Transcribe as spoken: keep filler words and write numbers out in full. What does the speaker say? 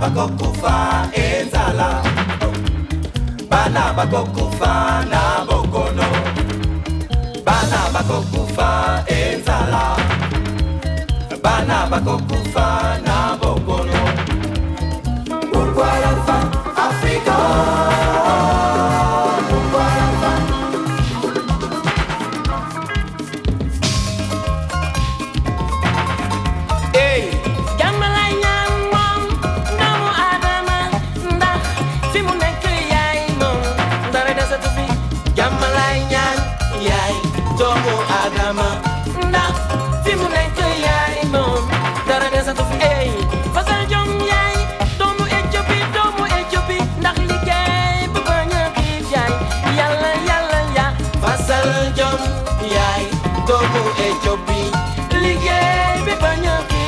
bakokufa enzala, bana bakokufa na bokono, bana bakokufa enzala, bana bakokufa na bokono. Pourquoi la faim africaine? Pourquoi la faim? Hey! Domo Adama, na fimu nenke yai mom, dara desa tu ei, fasal jom yai, domo Ethiopie, domo Ethiopie, nak ligay bu banya kif yai, yalla yalla ya, fasal jom yai, domo Ethiopie, ligay bu banya kif.